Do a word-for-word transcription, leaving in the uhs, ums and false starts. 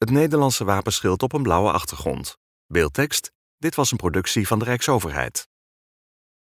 Het Nederlandse wapenschild op een blauwe achtergrond. Beeldtekst: dit was een productie van de Rijksoverheid.